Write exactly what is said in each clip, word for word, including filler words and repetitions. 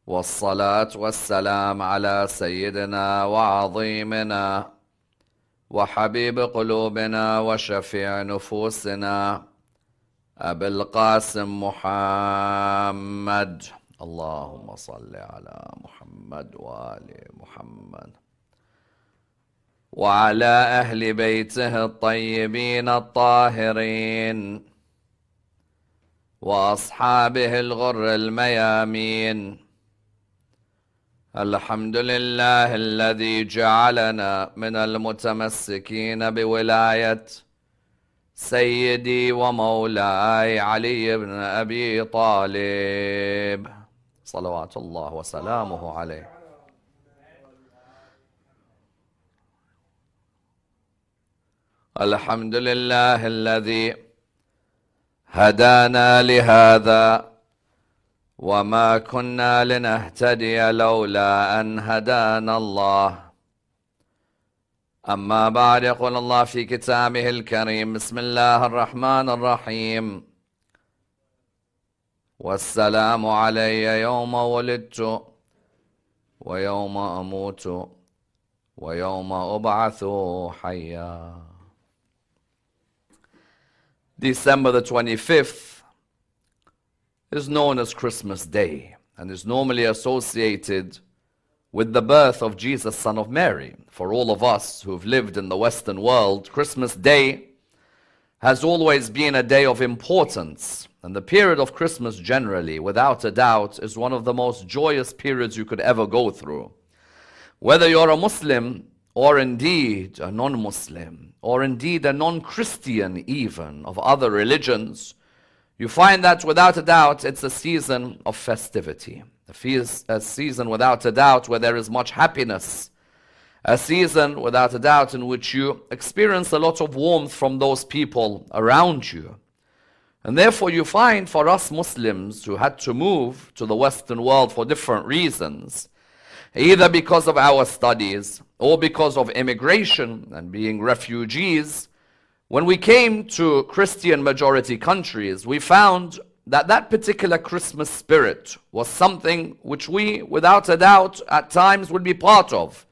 والصلاة والسلام على سيدنا وعظيمنا وحبيب قلوبنا وشفيع نفوسنا أبي القاسم محمد. اللهم صل على محمد وآل محمد وعلى أهل بيته الطيبين الطاهرين وأصحابه الغر الميامين. الحمد لله الذي جعلنا من المتمسكين بولاية سيدي ومولاي علي بن أبي طالب صلوات الله وسلامه عليه. الحمد لله الذي هدانا لهذا وما كنا لنهتدي لولا أن هدانا الله. أما بعد، يقول الله في كتابه الكريم: بسم الله الرحمن الرحيم. والسلام علي يوم ولدت ويوم أموت ويوم أبعث حيا. December the twenty-fifth is known as Christmas Day and is normally associated with the birth of Jesus, son of Mary. For all of us who've lived in the Western world, Christmas Day has always been a day of importance. And the period of Christmas generally, without a doubt, is one of the most joyous periods you could ever go through. Whether you're a Muslim or indeed a non-Muslim, or indeed a non-Christian even, of other religions, you find that without a doubt it's a season of festivity. A, feast, a season without a doubt where there is much happiness. A season without a doubt in which you experience a lot of warmth from those people around you. And therefore you find for us Muslims who had to move to the Western world for different reasons, either because of our studies or because of immigration and being refugees, when we came to Christian majority countries, we found that that particular Christmas spirit was something which we, without a doubt, at times would be part of.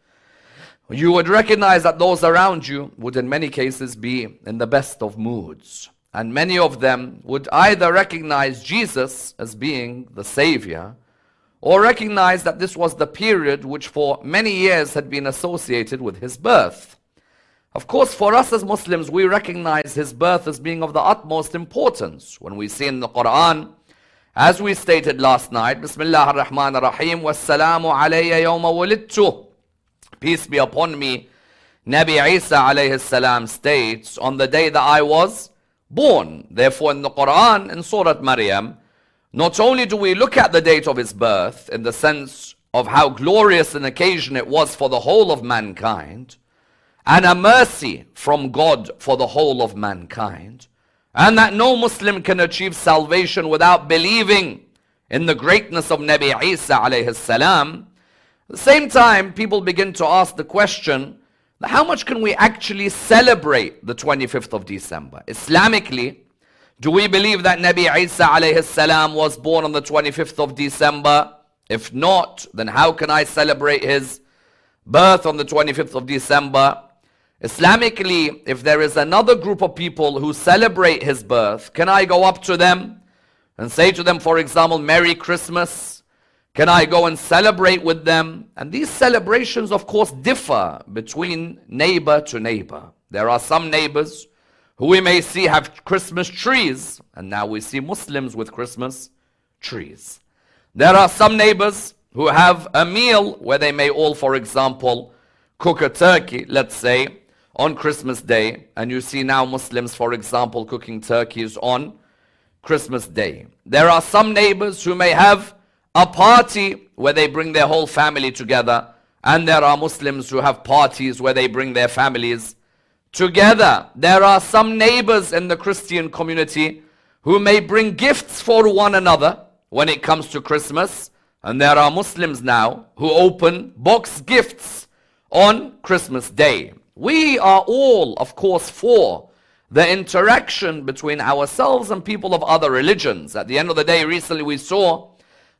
You would recognize that those around you would in many cases be in the best of moods. And many of them would either recognize Jesus as being the Savior, or recognize that this was the period which for many years had been associated with his birth. Of course, for us as Muslims, we recognize his birth as being of the utmost importance. When we see in the Quran, as we stated last night, Bismillah ar-Rahman ar-Rahim, وَالسَّلَامُ عَلَيَّ يَوْمَ وُلِدْتُ, peace be upon me, Nabi Isa alayhi salam states, on the day that I was born. Therefore in the Quran, in Surah Maryam, not only do we look at the date of his birth in the sense of how glorious an occasion it was for the whole of mankind, and a mercy from God for the whole of mankind, and that no Muslim can achieve salvation without believing in the greatness of Nabi Isa alayhi salam. At the same time, people begin to ask the question, how much can we actually celebrate the twenty-fifth of December? Islamically, do we believe that Nabi Isa alayhi salam was born on the twenty-fifth of December? If not, then how can I celebrate his birth on the twenty-fifth of December? Islamically, if there is another group of people who celebrate his birth, can I go up to them and say to them, for example, Merry Christmas? Can I go and celebrate with them? And these celebrations, of course, differ between neighbor to neighbor. There are some neighbors who we may see have Christmas trees, and now we see Muslims with Christmas trees. There are some neighbors who have a meal where they may all, for example, cook a turkey, let's say, on Christmas Day, and you see now Muslims, for example, cooking turkeys on Christmas Day. There are some neighbors who may have a party where they bring their whole family together, and there are Muslims who have parties where they bring their families together. There are some neighbors in the Christian community who may bring gifts for one another when it comes to Christmas, and there are Muslims now who open box gifts on Christmas Day. We are all, of course, for the interaction between ourselves and people of other religions. At the end of the day, recently we saw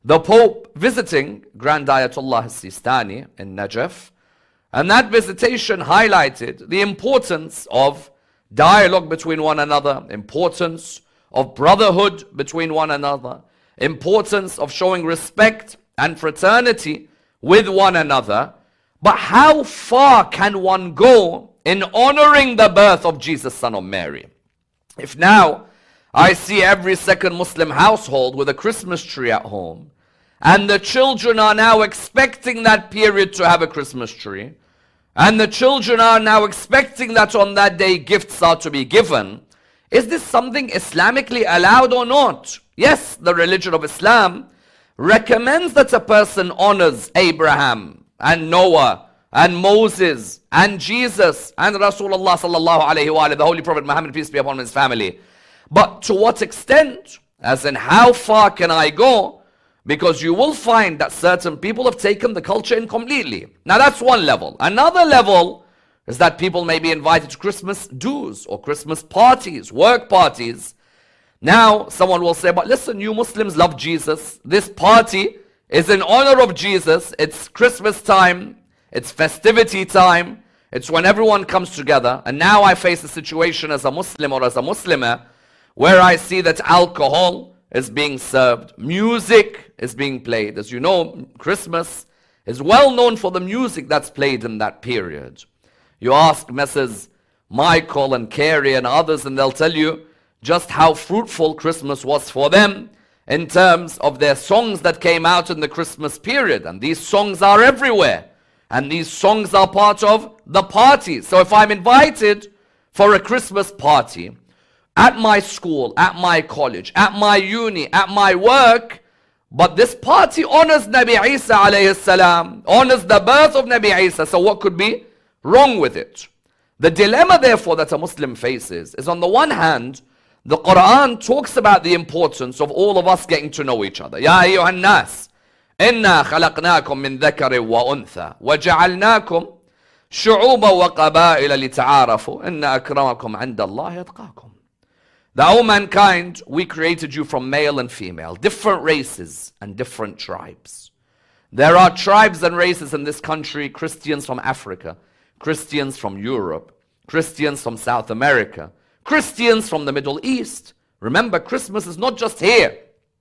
the Pope visiting Grand Ayatollah Sistani in Najaf, and that visitation highlighted the importance of dialogue between one another, importance of brotherhood between one another, importance of showing respect and fraternity with one another. But how far can one go in honoring the birth of Jesus, son of Mary? If now I see every second Muslim household with a Christmas tree at home, and the children are now expecting that period to have a Christmas tree, and the children are now expecting that on that day gifts are to be given, is this something Islamically allowed or not? Yes, the religion of Islam recommends that a person honors Abraham and Noah and Moses and Jesus and Rasulullah sallallahu alayhi wa alayhi, the Holy Prophet Muhammad, peace be upon him and his family. But to what extent? As in, how far can I go? Because you will find that certain people have taken the culture in completely. Now that's one level. Another level is that people may be invited to Christmas dues or Christmas parties, work parties. Now someone will say, but listen, you Muslims love Jesus. This party is in honor of Jesus. It's Christmas time. It's festivity time. It's when everyone comes together. And now I face a situation as a Muslim or as a Muslimah where I see that alcohol is being served, music is being played. As you know, Christmas is well known for the music that's played in that period. You ask Messrs Michael and Carey and others, and they'll tell you just how fruitful Christmas was for them in terms of their songs that came out in the Christmas period. And these songs are everywhere. And these songs are part of the party. So if I'm invited for a Christmas party, at my school, at my college, at my uni, at my work, but this party honors Nabi Isa alayhi salam, honors the birth of Nabi Isa, so what could be wrong with it? The dilemma therefore that a Muslim faces is, on the one hand, the Quran talks about the importance of all of us getting to know each other. Ya ayyuhan nas, inna khalaqnakum min dhakarin wa untha, wa ja'alnakum shu'uban wa qaba'ila lita'arafu, inna akramakum 'inda Allahi atqakum. That, O mankind, we created you from male and female, different races and different tribes. There are tribes and races in this country, Christians from Africa, Christians from Europe, Christians from South America, Christians from the Middle East. Remember, Christmas is not just here.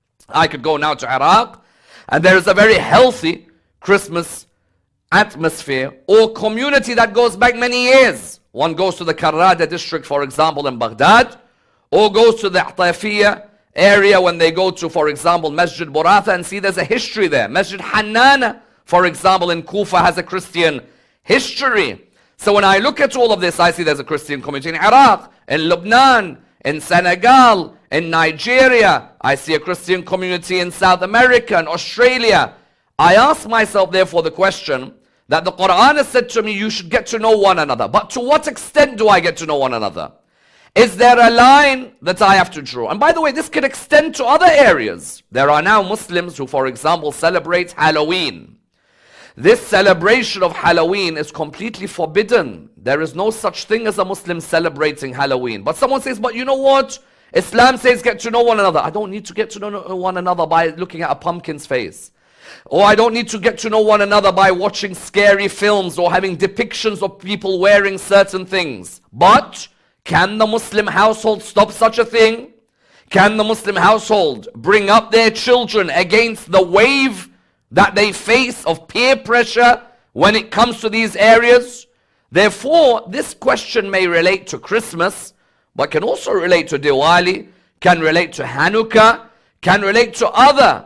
I could go now to Iraq, and there is a very healthy Christmas atmosphere or community that goes back many years. One goes to the Karrada district, for example, in Baghdad, or goes to the Atafiyah area when they go to, for example, Masjid Buratha, and see there's a history there. Masjid Hanana, for example, in Kufa has a Christian history. So when I look at all of this, I see there's a Christian community in Iraq, in Lebanon, in Senegal, in Nigeria. I see a Christian community in South America and Australia. I ask myself, therefore, the question that the Quran has said to me, you should get to know one another. But to what extent do I get to know one another? Is there a line that I have to draw? And by the way, this can extend to other areas. There are now Muslims who, for example, celebrate Halloween. This celebration of Halloween is completely forbidden. There is no such thing as a Muslim celebrating Halloween. But someone says, but you know what? Islam says get to know one another. I don't need to get to know one another by looking at a pumpkin's face. Or I don't need to get to know one another by watching scary films or having depictions of people wearing certain things. But can the Muslim household stop such a thing? Can the Muslim household bring up their children against the wave that they face of peer pressure when it comes to these areas? Therefore, this question may relate to Christmas, but can also relate to Diwali, can relate to Hanukkah, can relate to other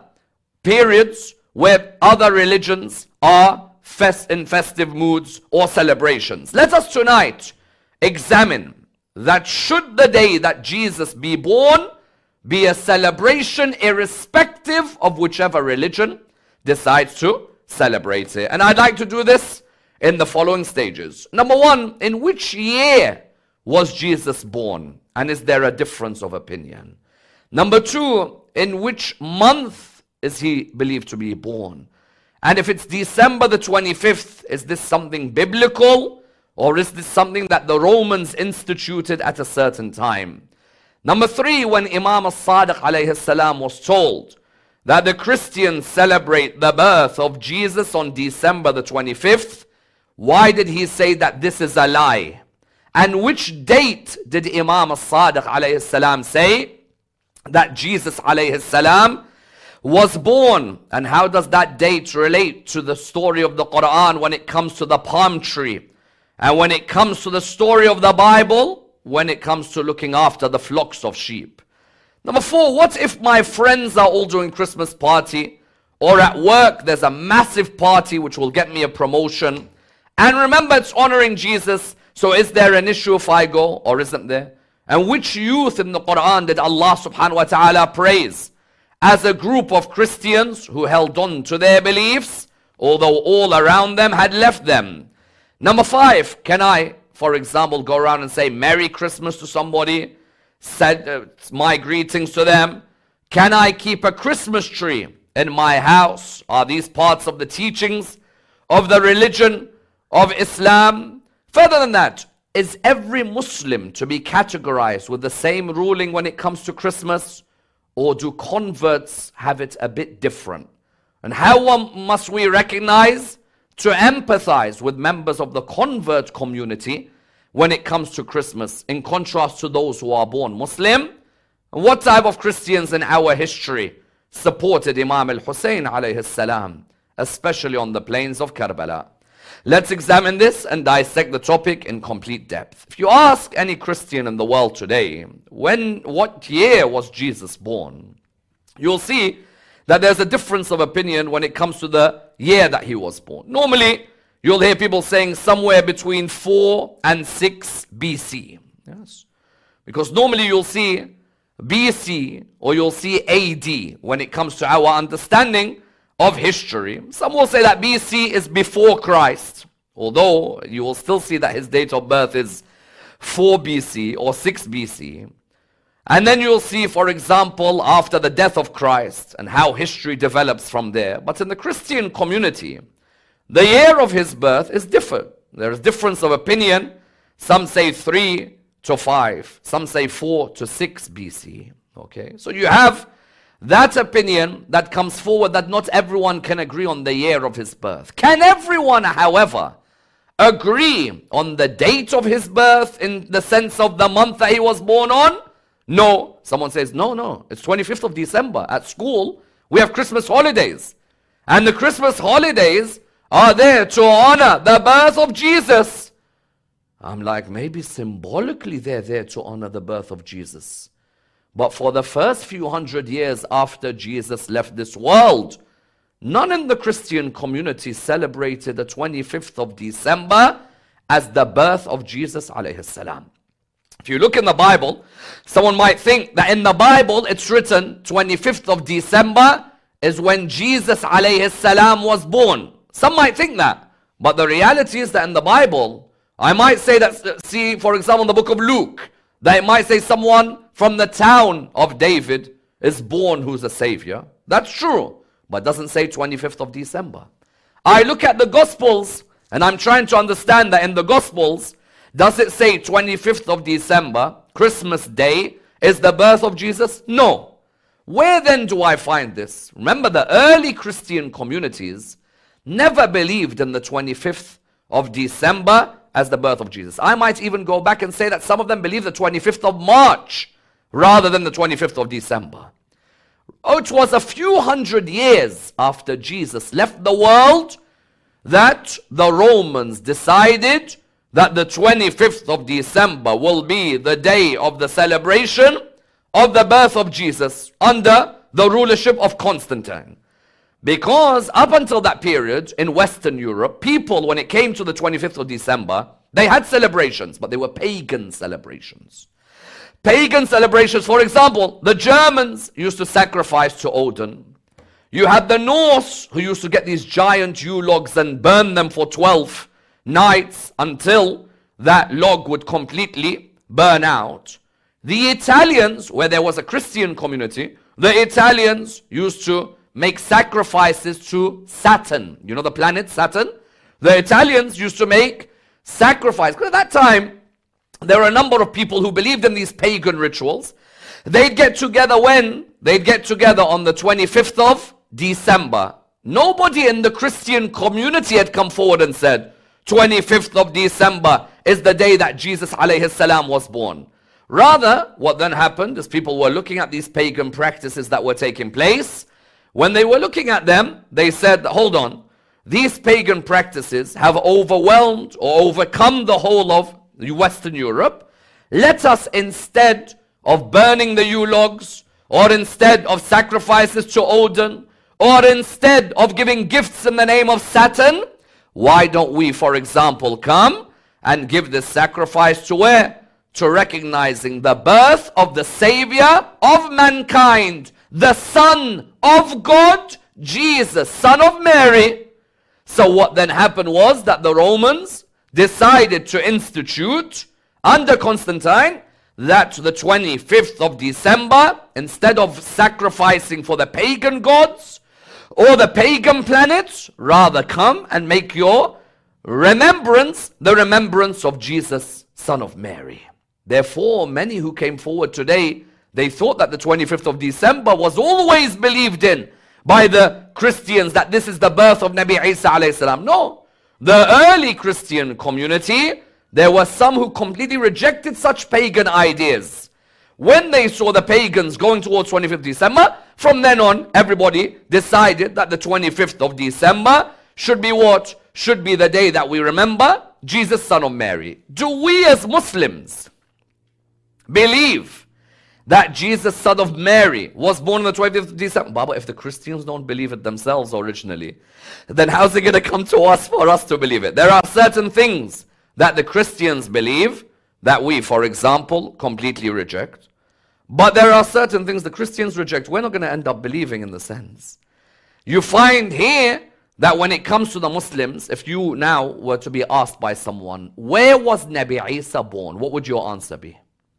periods where other religions are fest in festive moods or celebrations. Let us tonight examine that should the day that Jesus be born be a celebration irrespective of whichever religion decides to celebrate it. And I'd like to do this in the following stages. Number one, in which year was Jesus born? And is there a difference of opinion? Number two, in which month is he believed to be born? And if it's December the twenty-fifth, is this something biblical? Or is this something that the Romans instituted at a certain time? Number three, when Imam al-Sadiq alayhi salam was told that the Christians celebrate the birth of Jesus on December the twenty-fifth, why did he say that this is a lie? And which date did Imam al-Sadiq alayhi salam say that Jesus alayhi salam was born? And how does that date relate to the story of the Quran when it comes to the palm tree? And when it comes to the story of the Bible, when it comes to looking after the flocks of sheep? Number four, what if my friends are all doing Christmas party, or at work there's a massive party which will get me a promotion, and remember it's honoring Jesus, so is there an issue if I go or isn't there? And which youth in the Quran did Allah subhanahu wa ta'ala praise as a group of Christians who held on to their beliefs, although all around them had left them? Number five, can I, for example, go around and say Merry Christmas to somebody, said uh, my greetings to them? Can I keep a Christmas tree in my house? Are these parts of the teachings of the religion of Islam? Further than that, is every Muslim to be categorized with the same ruling when it comes to Christmas? Or do converts have it a bit different? And how must we recognize to empathize with members of the convert community when it comes to Christmas, in contrast to those who are born Muslim? And what type of Christians in our history supported Imam al-Hussein alayhi salam, especially on the plains of Karbala? Let's examine this and dissect the topic in complete depth. If you ask any Christian in the world today, when, what year was Jesus born? You'll see that there's a difference of opinion when it comes to the year that he was born. Normally, you'll hear people saying somewhere between four and six B C. Yes. Because normally you'll see B C or you'll see A D when it comes to our understanding of history. Some will say that B C is before Christ, although you will still see that his date of birth is four B C or six B C. And then you'll see, for example, after the death of Christ and how history develops from there. But in the Christian community, the year of his birth is different. There is difference of opinion. Some say three to five. Some say four to six B C. Okay, so you have that opinion that comes forward that not everyone can agree on the year of his birth. Can everyone, however, agree on the date of his birth in the sense of the month that he was born on? No. Someone says, no, no, it's twenty-fifth of December. At school, we have Christmas holidays. And the Christmas holidays are there to honor the birth of Jesus. I'm like, maybe symbolically they're there to honor the birth of Jesus. But for the first few hundred years after Jesus left this world, none in the Christian community celebrated the twenty-fifth of December as the birth of Jesus alayhi salam. If you look in the Bible, someone might think that in the Bible it's written twenty-fifth of December is when Jesus alayhi salam was born. Some might think that. But the reality is that in the Bible, I might say that, see, for example, in the book of Luke, that it might say someone from the town of David is born who's a savior. That's true, but it doesn't say twenty-fifth of December. I look at the Gospels, and I'm trying to understand that in the Gospels, does it say twenty-fifth of December, Christmas Day, is the birth of Jesus? No. Where then do I find this? Remember, the early Christian communities never believed in the twenty-fifth of December as the birth of Jesus. I might even go back and say that some of them believe the twenty-fifth of March rather than the twenty-fifth of December. Oh, it was a few hundred years after Jesus left the world that the Romans decided that the twenty-fifth of December will be the day of the celebration of the birth of Jesus under the rulership of Constantine. Because up until that period in Western Europe, people, when it came to the twenty-fifth of December, they had celebrations, but they were pagan celebrations. Pagan celebrations, for example, the Germans used to sacrifice to Odin. You had the Norse who used to get these giant Yule logs and burn them for twelve nights until that log would completely burn out. The Italians, where there was a Christian community, the Italians used to make sacrifices to Saturn. You know the planet Saturn? The Italians used to make sacrifices. Because at that time, there were a number of people who believed in these pagan rituals. They'd get together when they'd get together on the twenty-fifth of December. Nobody in the Christian community had come forward and said, twenty-fifth of December is the day that Jesus alayhi salam was born. Rather, what then happened is people were looking at these pagan practices that were taking place. When they were looking at them, they said, hold on, these pagan practices have overwhelmed or overcome the whole of Western Europe. Let us, instead of burning the Yule logs, or instead of sacrifices to Odin, or instead of giving gifts in the name of Saturn, why don't we, for example, come and give this sacrifice to where? To recognizing the birth of the Savior of mankind, the Son of God, Jesus, Son of Mary. So what then happened was that the Romans decided to institute, under Constantine, that the twenty-fifth of December, instead of sacrificing for the pagan gods or the pagan planets, rather come and make your remembrance the remembrance of Jesus, Son of Mary. Therefore, many who came forward today, they thought that the twenty-fifth of December was always believed in by the Christians, that this is the birth of Nabi Isa alayhi salam. No, the early Christian community, there were some who completely rejected such pagan ideas. When they saw the pagans going towards twenty-fifth of December, from then on, everybody decided that the twenty-fifth of December should be what? Should be the day that we remember Jesus, Son of Mary. Do we as Muslims believe that Jesus, Son of Mary, was born on the twenty-fifth of December? Baba, if the Christians don't believe it themselves originally, then how's it going to come to us for us to believe it? There are certain things that the Christians believe that we, for example, completely reject. But there are certain things the Christians reject we're not going to end up believing in the sense. You find here that when it comes to the Muslims, if you now were to be asked by someone, where was Nabi Isa born? What would your answer be?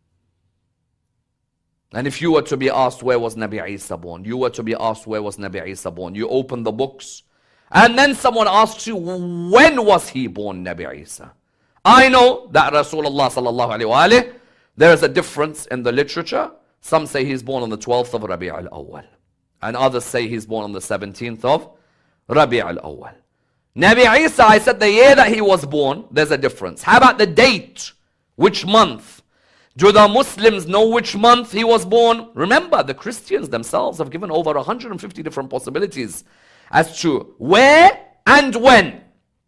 And if you were to be asked, where was Nabi Isa born? You were to be asked, where was Nabi Isa born? You open the books, and then someone asks you, when was he born, Nabi Isa? I know that Rasulullah sallallahu alayhi wa alayhi, there is a difference in the literature. Some say he's born on the twelfth of Rabi' al-Awwal, and others say he's born on the seventeenth of Rabi' al-Awwal. Nabi Isa, I said the year that he was born, there's a difference. How about the date? Which month? Do the Muslims know which month he was born? Remember, the Christians themselves have given over one hundred fifty different possibilities as to where and when.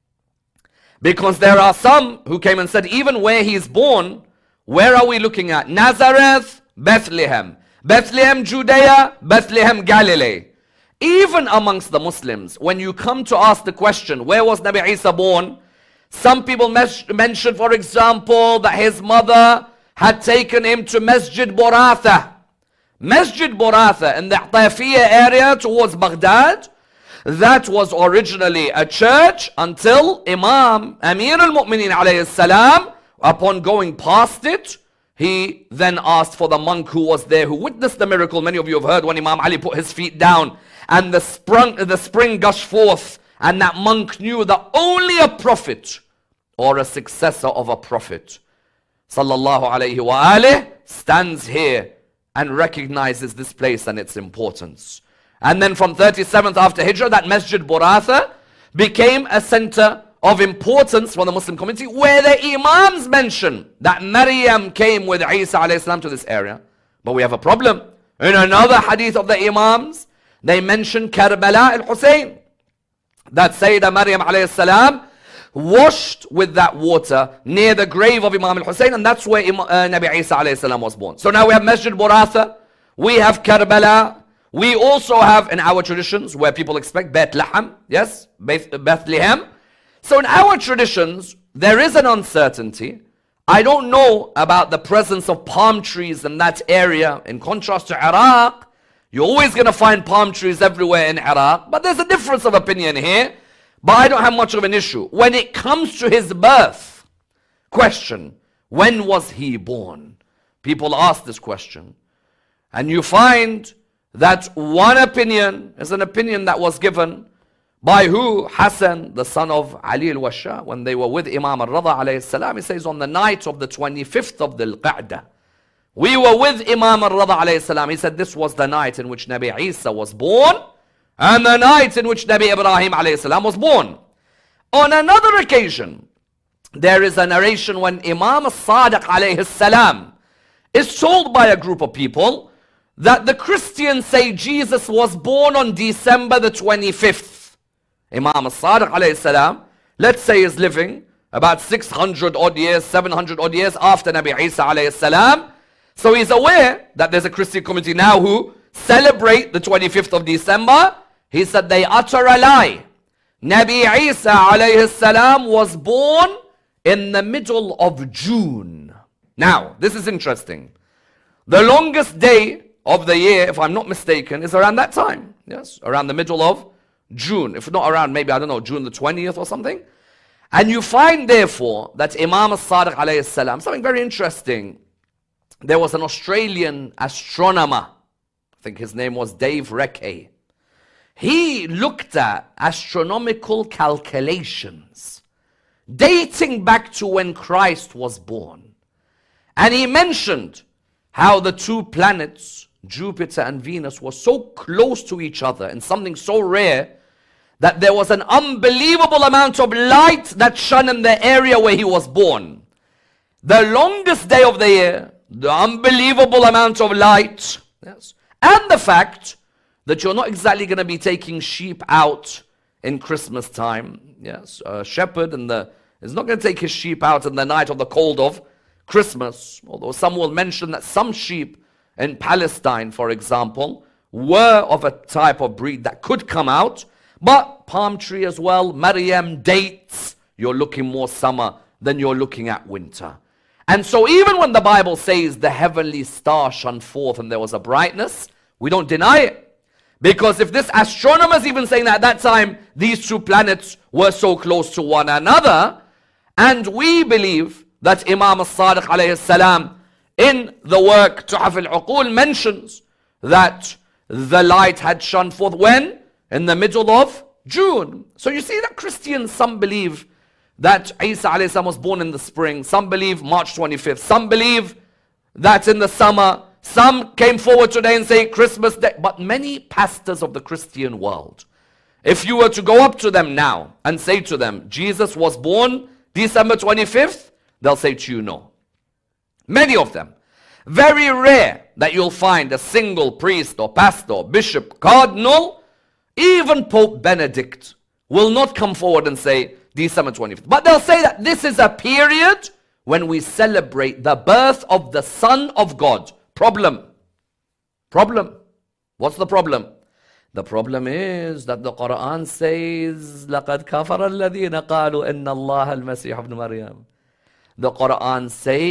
Because there are some who came and said, even where he is born, where are we looking at? Nazareth, Bethlehem. Bethlehem, Judea, Bethlehem, Galilee. Even amongst the Muslims, when you come to ask the question, where was Nabi Isa born? Some people mention, for example, that his mother had taken him to Masjid Buratha. Masjid Buratha in the Taifiyya area towards Baghdad. That was originally a church until Imam Amir al-Mu'mineen alayhi salam, upon going past it, he then asked for the monk who was there, who witnessed the miracle. Many of you have heard when Imam Ali put his feet down and the, sprung, the spring gushed forth, and that monk knew that only a prophet or a successor of a prophet sallallahu alayhi wa alayhi stands here and recognizes this place and its importance. And then from thirty-seventh after Hijrah, that Masjid Buratha became a center of importance for the Muslim community, where the Imams mention that Maryam came with Isa alayhi salam to this area. But we have a problem. In another hadith of the Imams, they mention Karbala al-Hussein, that Sayyidah Maryam alayhi salam washed with that water near the grave of Imam al-Hussein, and that's where Imam, uh, Nabi Isa alayhi salam was born. So now we have Masjid Buratha, we have Karbala. We also have in our traditions where people expect Bethlehem, yes, Bethlehem. So in our traditions, there is an uncertainty. I don't know about the presence of palm trees in that area. In contrast to Iraq, you're always going to find palm trees everywhere in Iraq. But there's a difference of opinion here. But I don't have much of an issue. When it comes to his birth, question, when was he born? People ask this question. And you find that one opinion is an opinion that was given by who? Hassan, the son of Ali al-Washa, when they were with Imam al-Rada alayhi salam. He says on the night of the twenty-fifth of the Qa'dah, We were with Imam al-Rida alayhi salam. He said this was the night in which Nabi Isa was born and the night in which Nabi Ibrahim alayhi salam was born. On another occasion, there is a narration when Imam al-Sadiq alayhi salam is told by a group of people that the Christians say Jesus was born on December the twenty-fifth. Imam al-Sadiq alayhi salam, let's say, is living about six hundred odd years, seven hundred odd years after Nabi Isa alayhi salam. So he's aware that there's a Christian community now who celebrate the twenty-fifth of December. He said they utter a lie. Nabi Isa alayhi salam was born in the middle of June. Now, this is interesting. The longest day of the year, if I'm not mistaken, is around that time. Yes, around the middle of June. If not around, maybe, I don't know, June the twentieth or something. And you find, therefore, that Imam al-Sadiq alayhi salam, something very interesting. There was an Australian astronomer, I think his name was Dave Recce. He looked at astronomical calculations dating back to when Christ was born. And he mentioned how the two planets, Jupiter and Venus, were so close to each other and something so rare that there was an unbelievable amount of light that shone in the area where he was born. The longest day of the year, the unbelievable amount of light, yes, and the fact that you're not exactly going to be taking sheep out in Christmas time. Yes, a shepherd in the, is not going to take his sheep out in the night of the cold of Christmas. Although some will mention that some sheep in Palestine, for example, were of a type of breed that could come out. But palm tree as well, Maryam, dates, you're looking more summer than you're looking at winter. And so even when the Bible says the heavenly star shone forth and there was a brightness, we don't deny it. Because if this astronomer is even saying that at that time these two planets were so close to one another, and we believe that Imam al-Sadiq alayhi salam in the work Tuhaf al-Uqul mentions that the light had shone forth when? In the middle of June. So you see that Christians, some believe that Isa alayhi salam was born in the spring, some believe March twenty-fifth, some believe that in the summer, some came forward today and say Christmas Day. But many pastors of the Christian world, if you were to go up to them now and say to them, Jesus was born December twenty-fifth, they'll say to you, no. Many of them. Very rare that you'll find a single priest or pastor or bishop, cardinal, even Pope Benedict will not come forward and say December twenty-fifth. But they'll say that this is a period when we celebrate the birth of the Son of God. Problem. Problem. What's the problem? The problem is that the Quran says, لَقَدْ كَفَرَ الَّذِينَ قَالُوا إِنَّ اللَّهَ الْمَسِيحَ ابْنُ مَرْيَمَ. The Quran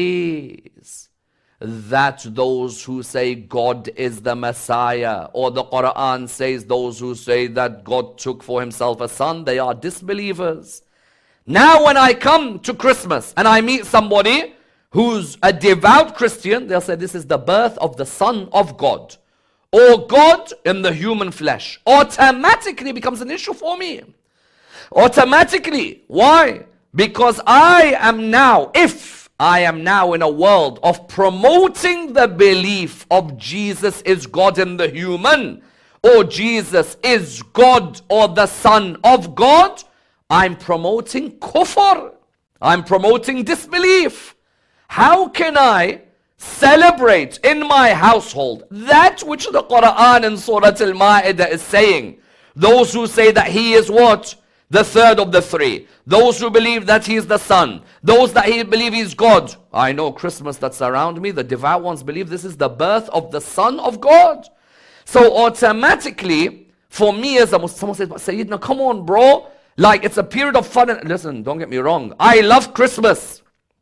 says that those who say God is the Messiah, or the Quran says those who say that God took for himself a son, they are disbelievers. Now when I come to Christmas and I meet somebody who's a devout Christian, they'll say this is the birth of the Son of God, or God in the human flesh. Automatically becomes an issue for me. Automatically. Why? Because I am now, if I am now in a world of promoting the belief of Jesus is God in the human, or Jesus is God or the Son of God, I'm promoting kufr. I'm promoting disbelief. How can I celebrate in my household that which the Quran in Surah Al-Ma'idah is saying? Those who say that he is what? The third of the three. Those who believe that he is the Son. Those that he believe he is God. I know Christmas that's around me, the devout ones believe this is the birth of the Son of God. So automatically, for me as a Muslim, someone says, but Sayyidina, come on bro. Like it's a period of fun. And listen, don't get me wrong. I love Christmas.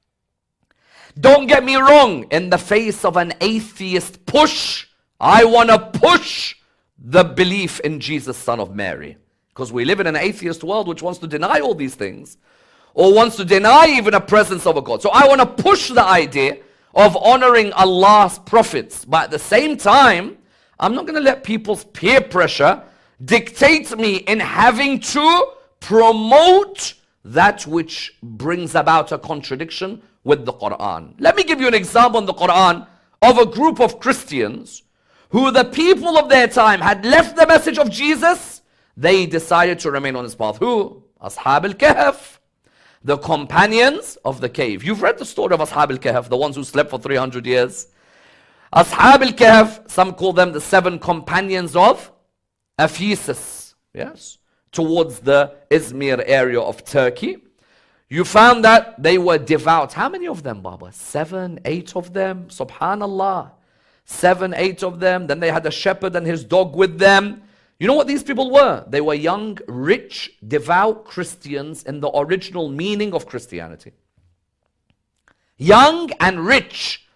Don't get me wrong. In the face of an atheist push, I want to push the belief in Jesus, Son of Mary. Because we live in an atheist world which wants to deny all these things, or wants to deny even a presence of a God. So I want to push the idea of honoring Allah's prophets. But at the same time, I'm not going to let people's peer pressure dictate me in having to promote that which brings about a contradiction with the Quran. Let me give you an example in the Quran of a group of Christians who the people of their time had left the message of Jesus, they decided to remain on his path. Who? Ashab al-Kahf, the companions of the cave. You've read the story of Ashab al-Kahf, the ones who slept for three hundred years. Ashab al-Kahf, some call them the seven companions of Ephesus, yes, towards the Izmir area of Turkey. You found that they were devout. How many of them, Baba? Seven, eight of them, subhanallah. Seven, eight of them. Then they had a shepherd and his dog with them. You know what these people were? They were young, rich, devout Christians in the original meaning of Christianity. Young and rich.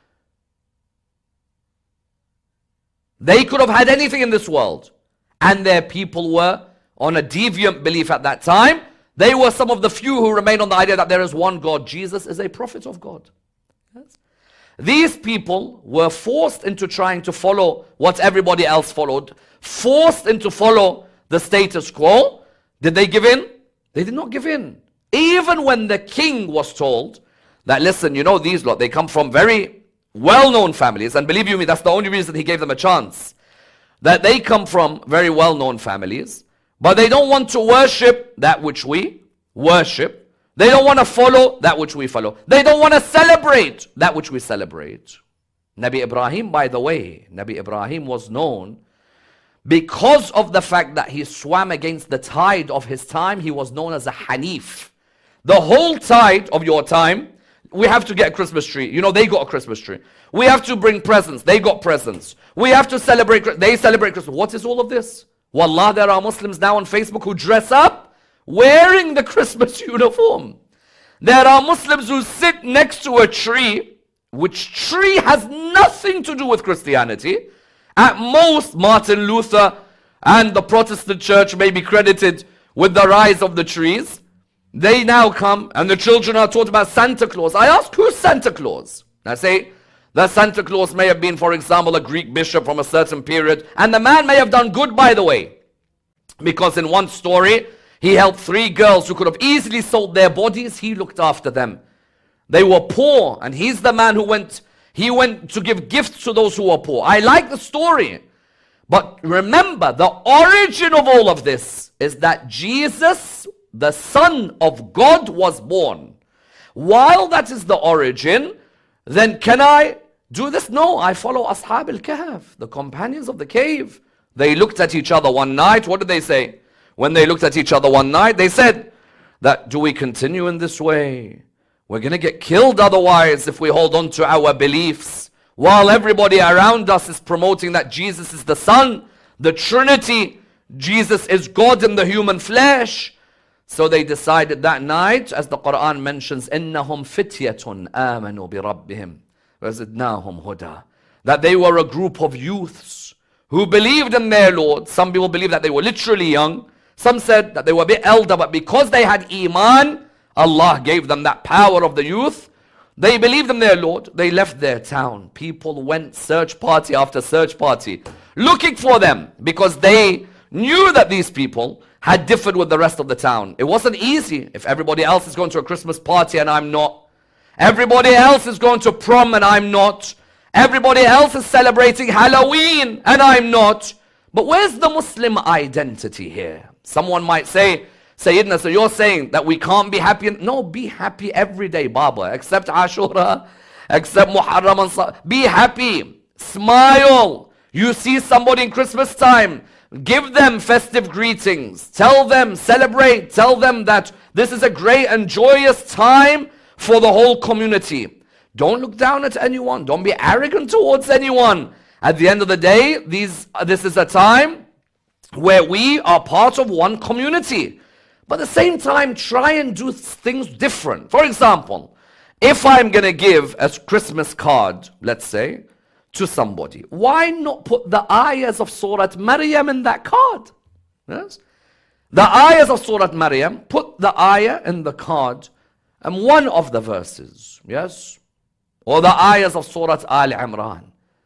They could have had anything in this world. And their people were on a deviant belief at that time. They were some of the few who remained on the idea that there is one God. Jesus is a prophet of God. Yes. These people were forced into trying to follow what everybody else followed. Forced into follow the status quo. Did they give in? They did not give in. Even when the king was told that, listen, you know these lot, they come from very well-known families. And believe you me, that's the only reason he gave them a chance. That they come from very well-known families. But they don't want to worship that which we worship. They don't want to follow that which we follow. They don't want to celebrate that which we celebrate. Nabi Ibrahim, by the way, Nabi Ibrahim was known because of the fact that he swam against the tide of his time. He was known as a Hanif. The whole tide of your time, we have to get a Christmas tree. You know, they got a Christmas tree. We have to bring presents. They got presents. We have to celebrate. They celebrate Christmas. What is all of this? Wallah, there are Muslims now on Facebook who dress up wearing the Christmas uniform. There are Muslims who sit next to a tree, which tree has nothing to do with Christianity. At most, Martin Luther and the Protestant church may be credited with the rise of the trees. They now come and the children are taught about Santa Claus. I ask, who's Santa Claus? I say, that Santa Claus may have been, for example, a Greek bishop from a certain period. And the man may have done good, by the way. Because in one story, he helped three girls who could have easily sold their bodies. He looked after them. They were poor. And he's the man who went, he went to give gifts to those who were poor. I like the story. But remember, the origin of all of this is that Jesus, the Son of God, was born. While that is the origin, then can I do this? No, I follow Ashab al-Kahf, the companions of the cave. They looked at each other one night. What did they say? When they looked at each other one night, they said that, do we continue in this way? We're going to get killed otherwise if we hold on to our beliefs. While everybody around us is promoting that Jesus is the Son, the Trinity, Jesus is God in the human flesh. So they decided that night, as the Quran mentions, إِنَّهُمْ فِتْيَةٌ آمَنُوا بِرَبِّهِمْ وَزِدْنَاهُمْ هُدًى, that they were a group of youths who believed in their Lord. Some people believe that they were literally young. Some said that they were a bit elder, but because they had Iman, Allah gave them that power of the youth. They believed in their Lord. They left their town. People went search party after search party looking for them because they knew that these people had differed with the rest of the town. It wasn't easy if everybody else is going to a Christmas party and I'm not. Everybody else is going to prom and I'm not. Everybody else is celebrating Halloween and I'm not. But where's the Muslim identity here? Someone might say, Sayyidina, so you're saying that we can't be happy? No, be happy every day, Baba. Except Ashura, except Muharram and Sa- Be happy. Smile. You see somebody in Christmas time, give them festive greetings. Tell them, celebrate. Tell them that this is a great and joyous time for the whole community. Don't look down at anyone. Don't be arrogant towards anyone. At the end of the day, these, this is a time where we are part of one community. But at the same time, try and do things different. For example, if I'm going to give a Christmas card, let's say, to somebody, why not put the ayahs of Surah Maryam in that card? Yes? The ayahs of Surah Maryam, put the ayah in the card and one of the verses, yes? Or the ayahs of Surah Al Imran.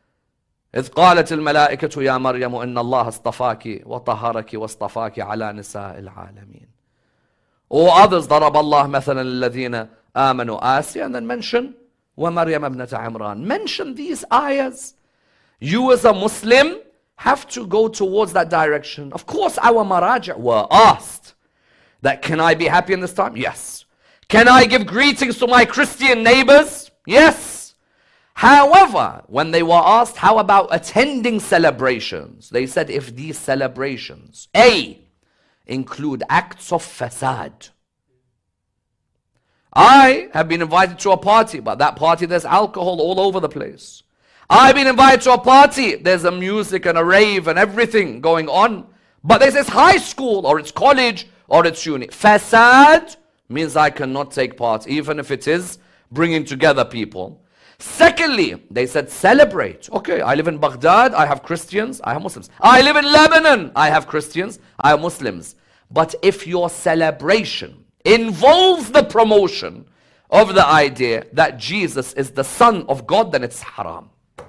إذ قالت الملائكة يا مريم إن الله اصطفاك وطهرك واصطفاك على نساء العالمين. Or others, ضرب الله مثلا الذين آمنوا آسيا, and then mention وَمَرْيَمَ ابْنَةَ عِمْرَانَ. Mention these ayahs. You as a Muslim have to go towards that direction. Of course, our maraja were asked that, can I be happy in this time? Yes. Can I give greetings to my Christian neighbors? Yes. However, when they were asked, how about attending celebrations? They said, if these celebrations, A, include acts of fasad. I have been invited to a party, but that party there's alcohol all over the place. I've been invited to a party, there's a music and a rave and everything going on. But there's this high school, or it's college, or it's uni. Fasad means I cannot take part, even if it is bringing together people. Secondly, they said celebrate. Okay, I live in Baghdad, I have Christians, I have Muslims. I live in Lebanon, I have Christians, I have Muslims. But if your celebration involves the promotion of the idea that Jesus is the Son of God, then it's haram.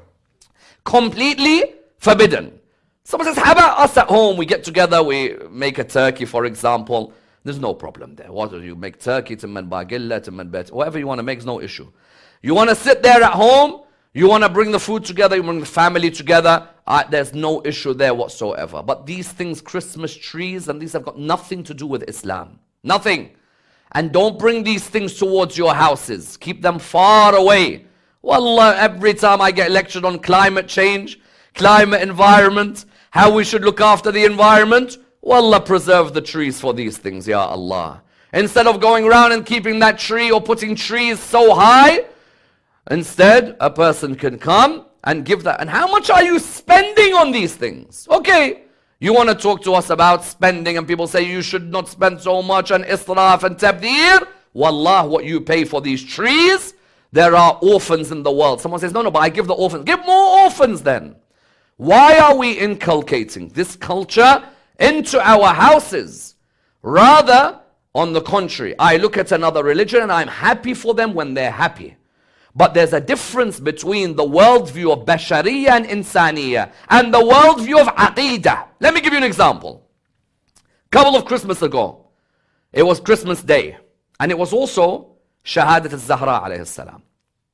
Completely forbidden. Someone says, how about us at home? We get together, we make a turkey, for example. There's no problem there. What do you make? Turkey, timman bagilla, timman bet, whatever you want to make is no issue. You want to sit there at home, you want to bring the food together, you bring the family together, uh, there's no issue there whatsoever. But these things, Christmas trees, and these have got nothing to do with Islam. Nothing. And don't bring these things towards your houses. Keep them far away. Wallah, every time I get lectured on climate change, climate environment, how we should look after the environment, Wallah, preserve the trees for these things, Ya Allah. Instead of going around and keeping that tree or putting trees so high, instead, a person can come and give that. And how much are you spending on these things? Okay, you want to talk to us about spending, and people say you should not spend so much on israf and tabdir. Wallah, what you pay for these trees, there are orphans in the world. Someone says, no, no, but I give the orphans. Give more orphans then. Why are we inculcating this culture into our houses? Rather, on the contrary, I look at another religion and I'm happy for them when they're happy. But there's a difference between the worldview of Bashariya and Insaniya and the worldview of Aqidah. Let me give you an example. A couple of Christmas ago, it was Christmas Day, and it was also Shahadat al-Zahra alayhi salam.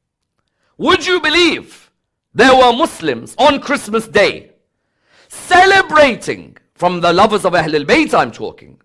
Would you believe there were Muslims on Christmas Day celebrating, from the lovers of Ahlul Bayt I'm talking,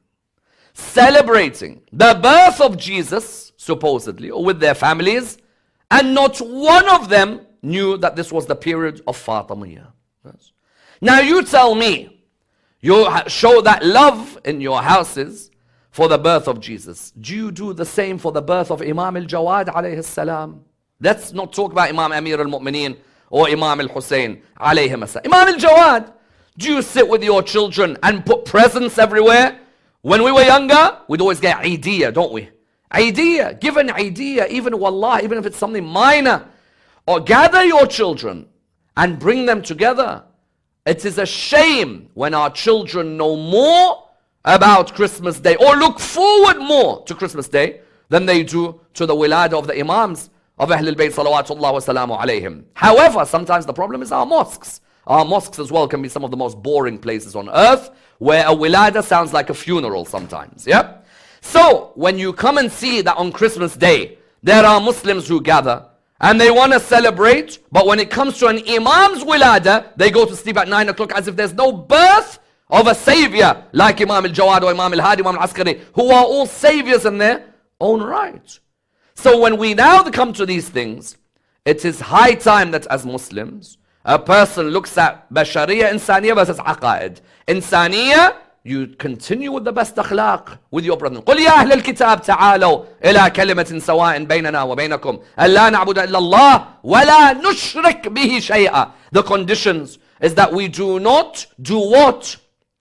celebrating the birth of Jesus, supposedly, or with their families, and not one of them knew that this was the period of Fatimiyya. Yes. Now you tell me, you show that love in your houses for the birth of Jesus. Do you do the same for the birth of Imam al-Jawad alayhi salam? Let's not talk about Imam Amir al-Mu'mineen or Imam al-Hussein alayhi salam. Imam al-Jawad, do you sit with your children and put presents everywhere? When we were younger, we'd always get Eidiyah, don't we? Eidiyah, give an Eidiyah, even wallah, even if it's something minor. Or gather your children and bring them together. It is a shame when our children know more about Christmas Day, or look forward more to Christmas Day than they do to the wilada of the Imams of Ahlul Bayt salawatullah wa salamu alayhim. However, sometimes the problem is our mosques. Our mosques as well can be some of the most boring places on earth, where a wilada sounds like a funeral sometimes. Yeah? So, when you come and see that on Christmas Day, there are Muslims who gather, and they want to celebrate, but when it comes to an Imam's wilada, they go to sleep at nine o'clock as if there's no birth of a savior, like Imam al-Jawad or Imam al-Hadi, Imam al-Askari, who are all saviors in their own right. So when we now come to these things, it is high time that as Muslims, a person looks at Bashariya, Insaniya versus Aqaid. Insaniya, you continue with the best akhlaq with your brother. قُلْ يَا أَهْلَ الْكِتَابِ تَعَالَوْا إِلَىٰ كَلِمَةٍ سَوَاءٍ بَيْنَنَا وَبَيْنَكُمْ أَلَّا نَعْبُدَ إِلَّا اللَّهِ وَلَا نُشْرِكْ بِهِ شَيْئًا. The conditions is that we do not do what?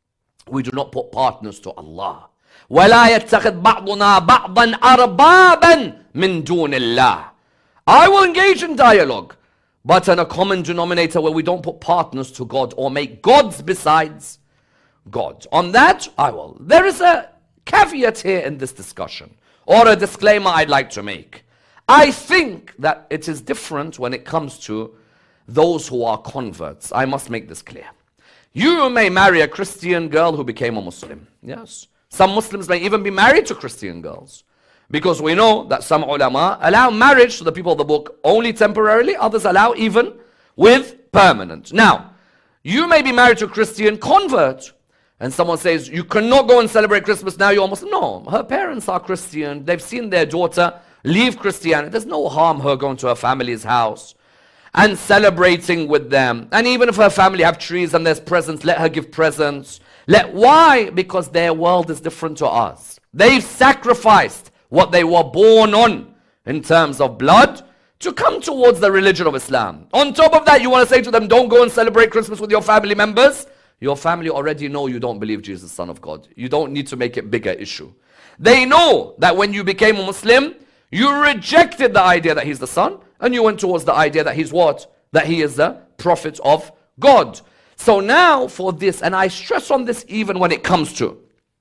We do not put partners to Allah. وَلَا يَتَّخِذْ بَعْضُنَا بَعْضًا أَرْبَابًا مِّن دُونِ اللَّهِ. I will engage in dialogue, but in a common denominator where we don't put partners to God or make gods besides God. On that, I will. There is a caveat here in this discussion, or a disclaimer I'd like to make. I think that it is different when it comes to those who are converts. I must make this clear. You may marry a Christian girl who became a Muslim. Yes. Some Muslims may even be married to Christian girls. Because we know that some ulama allow marriage to the people of the book only temporarily, others allow even with permanent. Now, you may be married to a Christian convert, and someone says, you cannot go and celebrate Christmas now, you're Muslim. No, her parents are Christian, they've seen their daughter leave Christianity. There's no harm her going to her family's house and celebrating with them. And even if her family have trees and there's presents, let her give presents. Let Why? Because their world is different to ours. They've sacrificed what they were born on in terms of blood to come towards the religion of Islam. On top of that, you want to say to them, don't go and celebrate Christmas with your family members. Your family already know you don't believe Jesus, Son of God. You don't need to make it a bigger issue. They know that when you became a Muslim, you rejected the idea that he's the Son, and you went towards the idea that he's what? That he is the Prophet of God. So now for this, and I stress on this even when it comes to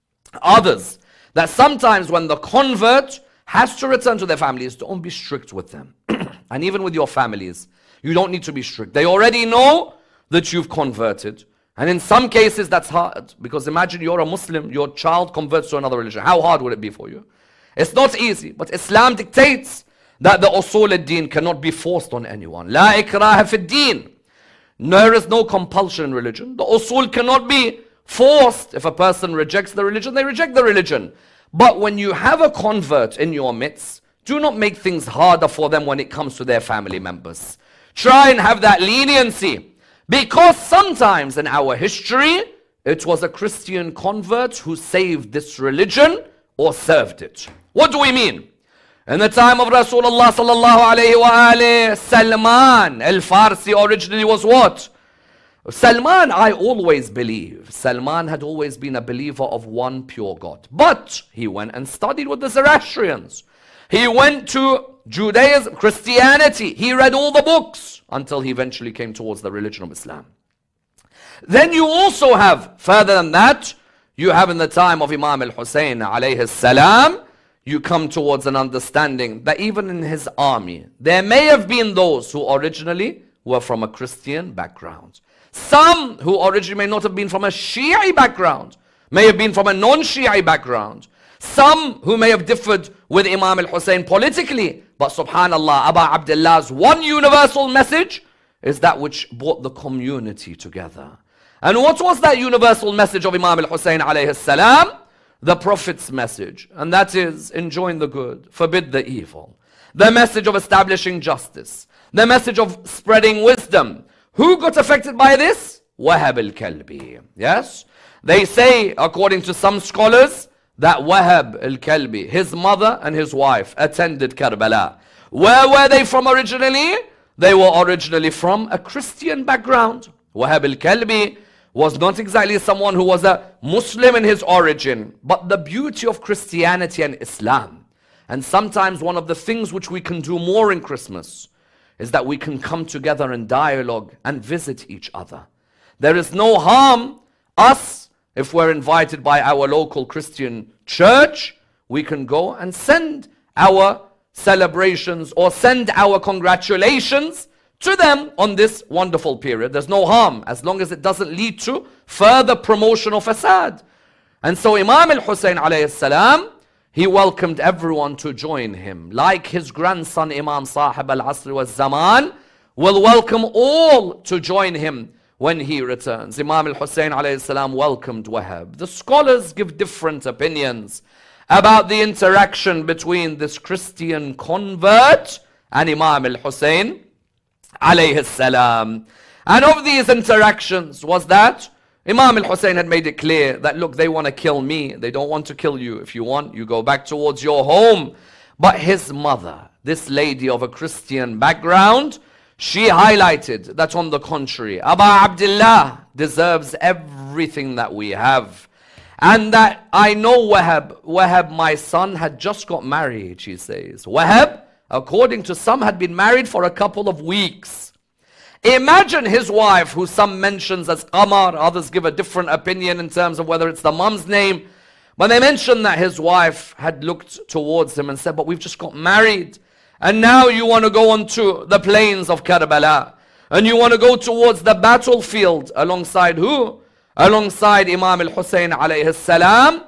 others, that sometimes when the convert has to return to their families, don't be strict with them. And even with your families, you don't need to be strict. They already know that you've converted. And in some cases that's hard, because imagine you're a Muslim, your child converts to another religion. How hard would it be for you? It's not easy, but Islam dictates that the usul ad-din cannot be forced on anyone. La ikraha fi ad-din. There is no compulsion in religion. The usul cannot be forced. If a person rejects the religion, they reject the religion. But when you have a convert in your midst, do not make things harder for them when it comes to their family members. Try and have that leniency. Because sometimes in our history, it was a Christian convert who saved this religion or served it. What do we mean? In the time of Rasulullah sallallahu alayhi wa alayhi, Salman al-Farsi originally was what? Salman, I always believe, Salman had always been a believer of one pure God. But he went and studied with the Zoroastrians. He went to Judaism, Christianity. He read all the books until he eventually came towards the religion of Islam. Then you also have, further than that, you have in the time of Imam al-Hussein alayhi salam, you come towards an understanding that even in his army, there may have been those who originally were from a Christian background. Some who originally may not have been from a Shi'i background, may have been from a non-Shi'i background. Some who may have differed with Imam al-Hussein politically, but subhanallah, Aba Abdullah's one universal message is that which brought the community together. And what was that universal message of Imam al-Hussein alayhi salam? The Prophet's message, and that is enjoin the good, forbid the evil. The message of establishing justice. The message of spreading wisdom. Who got affected by this? Wahab al-Kalbi. Yes? They say, according to some scholars, that Wahab al-Kalbi, his mother and his wife, attended Karbala. Where were they from originally? They were originally from a Christian background. Wahab al-Kalbi was not exactly someone who was a Muslim in his origin, but the beauty of Christianity and Islam. And sometimes one of the things which we can do more in Christmas is that we can come together in dialogue and visit each other. There is no harm, us, if we're invited by our local Christian church, we can go and send our celebrations or send our congratulations to them on this wonderful period. There's no harm as long as it doesn't lead to further promotion of fasad. And so Imam al-Hussein alayhi salam, he welcomed everyone to join him. Like his grandson Imam Sahib al-Asr wa Zaman will welcome all to join him when he returns. Imam al-Hussein alayhi salam welcomed Wahab. The scholars give different opinions about the interaction between this Christian convert and Imam al-Hussein alayhi salam. And of these interactions was that Imam al-Hussein had made it clear that, look, they want to kill me. They don't want to kill you. If you want, you go back towards your home. But his mother, this lady of a Christian background, she highlighted that on the contrary, Aba Abdullah deserves everything that we have. And that I know Wahab, Wahab, my son, had just got married, she says. Wahab, according to some, had been married for a couple of weeks. Imagine his wife, who some mentions as Qamar, others give a different opinion in terms of whether it's the mum's name. But they mention that his wife had looked towards him and said, but we've just got married. And now you want to go onto the plains of Karbala. And you want to go towards the battlefield alongside who? Alongside Imam al-Hussein alayhi salam.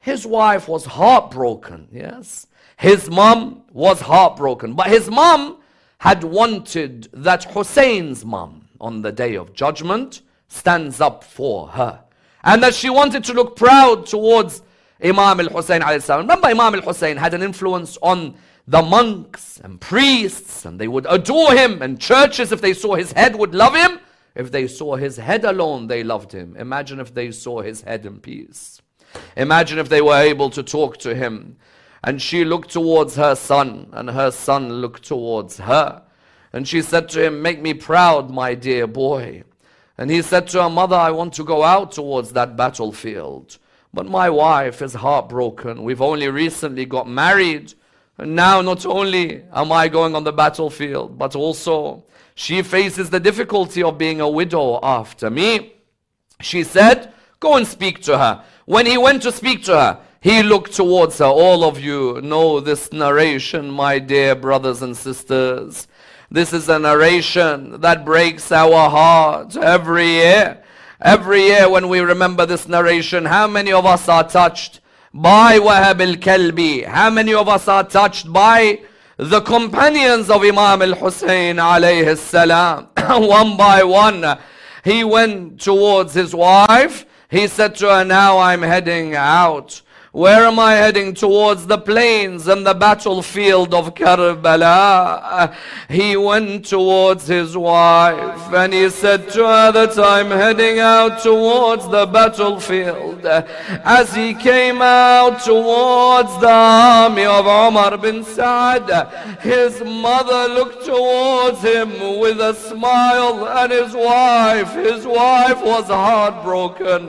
his wife was heartbroken, yes. His mom was heartbroken, but his mom had wanted that Hussein's mom on the day of judgment stands up for her. And that she wanted to look proud towards Imam al-Hussein alayhi salam. Remember, Imam al-Hussein had an influence on the monks and priests, and they would adore him, and churches, if they saw his head, would love him. If they saw his head alone, they loved him. Imagine if they saw his head in peace. Imagine if they were able to talk to him. And she looked towards her son, and her son looked towards her. And she said to him, "Make me proud, my dear boy." And he said to her, "Mother, I want to go out towards that battlefield. But my wife is heartbroken. We've only recently got married. And now not only am I going on the battlefield, but also she faces the difficulty of being a widow after me." She said, "Go and speak to her." When he went to speak to her, he looked towards her. All of you know this narration, my dear brothers and sisters. This is a narration that breaks our heart every year. Every year when we remember this narration, how many of us are touched by Wahab al-Kalbi? How many of us are touched by the companions of Imam al-Hussein alayhi salam? One by one, he went towards his wife. He said to her, "Now I'm heading out. Where am I heading? Towards the plains and the battlefield of Karbala." He went towards his wife and he said to her that I'm heading out towards the battlefield. As he came out towards the army of Umar bin Saad, his mother looked towards him with a smile, and his wife, his wife was heartbroken.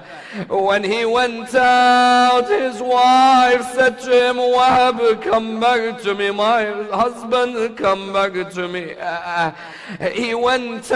When he went out, his wife said to him, "Wahab, come back to me, my husband, come back to me." Uh, he went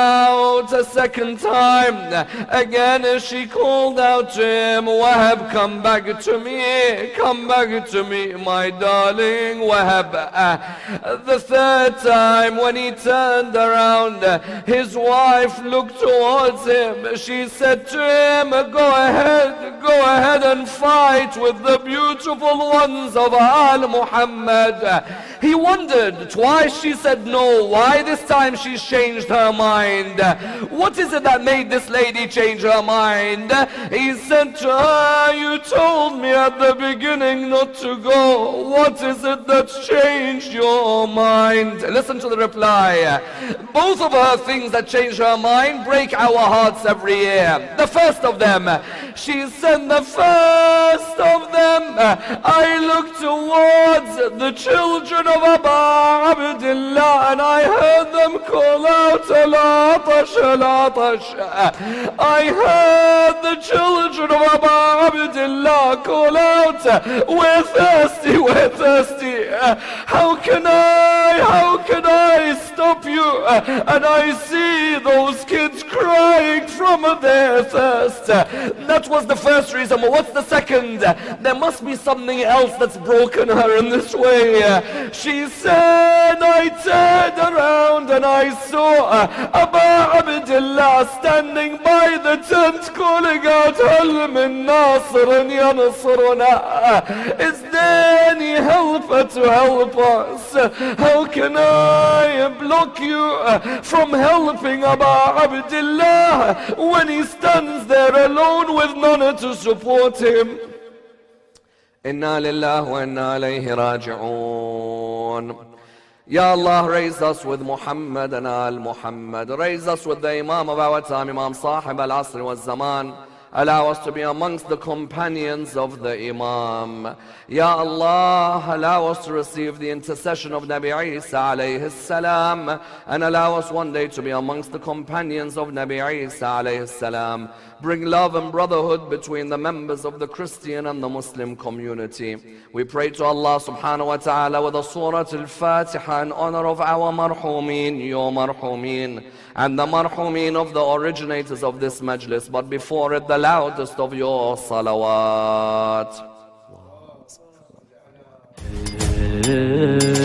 out a second time. Again she called out to him, "Wahab, come back to me, come back to me, my darling Wahab." Uh, the third time when he turned around, his wife looked towards him. She said to him, "Go ahead, go ahead and fight with the beautiful ones of Al Muhammad." He wondered twice. She said no. Why this time she's changed her mind? What is it that made this lady change her mind? He said to her, "You told me at the beginning not to go. What is it that's changed your mind?" Listen to the reply. Both of her things that change her mind break our hearts every year. The first of them, she said, the first of them, "I looked towards the children of Aba Abdullah and I heard them call out, 'Al-Atash, Al-Atash.' I heard the children of Aba Abdullah call out, 'We're thirsty, we're thirsty. How can I, how can I stop you?' And I see those kids crying from their thirst." That was the first reason. But what's the second? There must be something else that's broken her in this way. She said, "I turned around and I saw Aba Abdullah standing by the tent calling out, 'Hal min Nasirin yansiruna?' Is there any helper to help us? How can I block you from helping Aba Abdullah when he stands there alone with none to support him?" Inna lillahi wa inna ilayhi raji'un. Ya Allah, raise us with Muhammad and Al Muhammad. Raise us with the Imam of our time, Imam Sahib al-Asr wa Zaman. Allow us to be amongst the companions of the Imam. Ya Allah, allow us to receive the intercession of Nabi Isa alayhi salam, and allow us one day to be amongst the companions of Nabi Isa alayhi salam. Bring love and brotherhood between the members of the Christian and the Muslim community. We pray to Allah subhanahu wa ta'ala with the Surah Al-Fatiha in honor of our marhumin, your marhumin, and the marhumin of the originators of this majlis. But before it, the loudest of your salawat.